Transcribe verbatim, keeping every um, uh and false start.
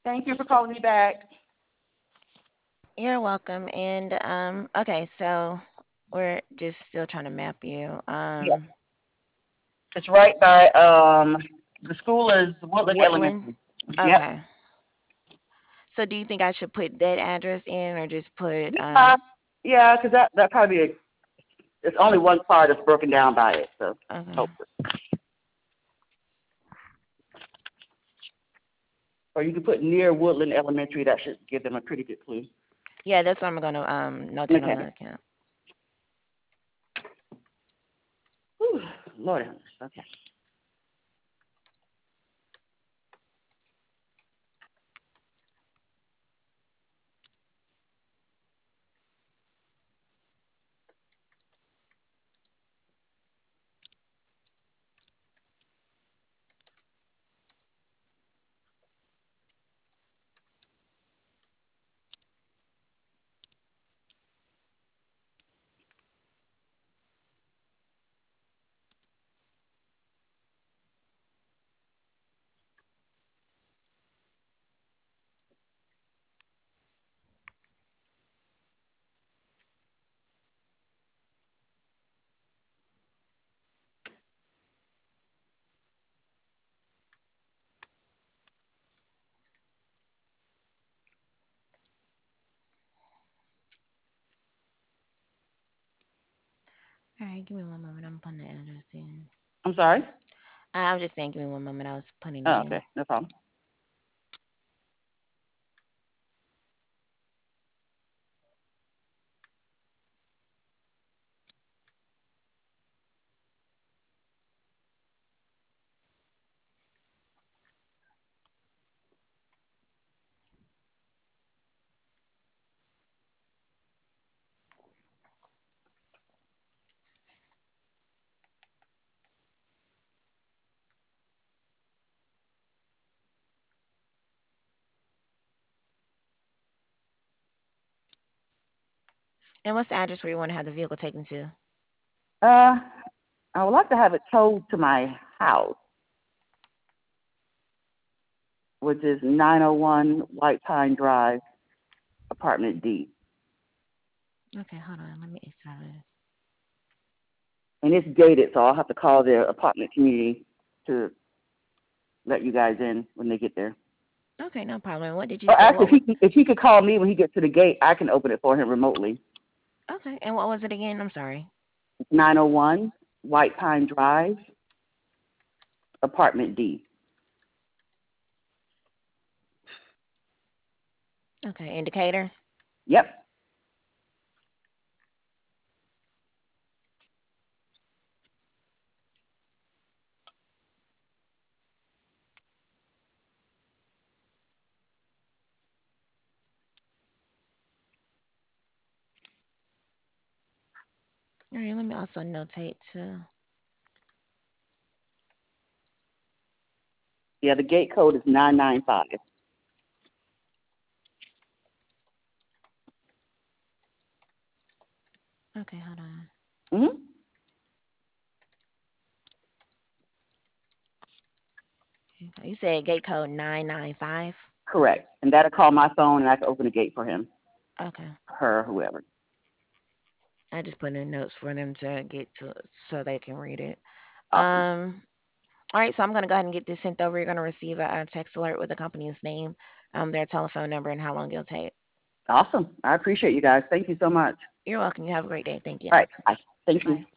Thank you for calling me back. You're welcome. And um, okay, so we're just still trying to map you. Yeah, Um, it's right by um the school is Woodland Woodland. Elementary. Yep. Okay. So do you think I should put that address in or just put Yeah, um yeah, because that that probably a, it's only one part that's broken down by it. So okay. hopefully, or you can put near Woodland Elementary. That should give them a pretty good clue. Yeah, that's what I'm gonna um notate on the Okay. account. Whew, Lord have mercy. Okay. All right, give me one moment. I'm putting the address in. I'm sorry. I I was just saying, give me one moment. I was putting it Oh, in. okay, no problem. And what's the address where you want to have the vehicle taken to? Uh, I would like to have it towed to my house, which is nine oh one White Pine Drive, apartment D. Okay, hold on. Let me exit out of this. And it's gated, so I'll have to call the apartment community to let you guys in when they get there. Okay, no problem. What did you Or say? actually, What? if wa- he if he could call me when he gets to the gate, I can open it for him remotely. Okay, and what was it again? I'm sorry. nine oh one White Pine Drive, apartment D. Okay, indicator. Yep. All right, let me also notate too. Yeah, the gate code is nine nine five. Okay, hold on. Mm-hmm. Okay, you said gate code nine nine five. Correct. And that'll call my phone, and I can open the gate for him, Okay. her, whoever. I just put in notes for them to get to so they can read it. Awesome. Um, all right, so I'm gonna go ahead and get this sent over. You're gonna receive a, a text alert with the company's name, um, their telephone number, and how long it'll take. Awesome. I appreciate you guys. Thank you so much. You're welcome. You have a great day. Thank you. All right. Bye. Thank you. Bye.